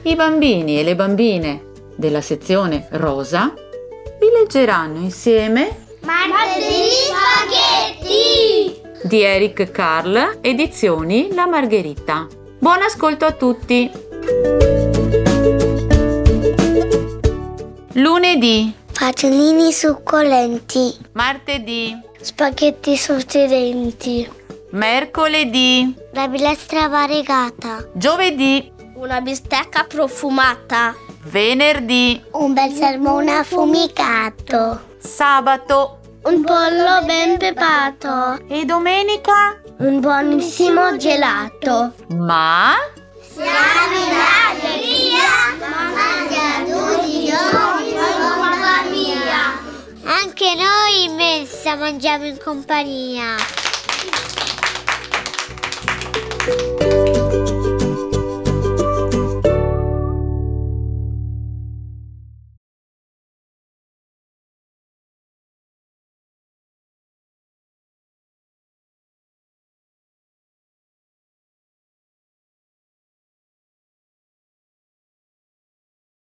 I bambini e le bambine della sezione rosa vi leggeranno insieme Martedì Spaghetti! di Eric Carle, edizioni La Margherita. Buon ascolto a tutti! Lunedì, Fagiolini succolenti, martedì, spaghetti succulenti, mercoledì, la minestra variegata, giovedì, una bistecca profumata, venerdì, un bel salmone affumicato, sabato un pollo ben pepato, e domenica. un buonissimo gelato. Ma siamo in allegria, mangia tutti i giorni in compagnia. Anche noi in mensa mangiamo in compagnia.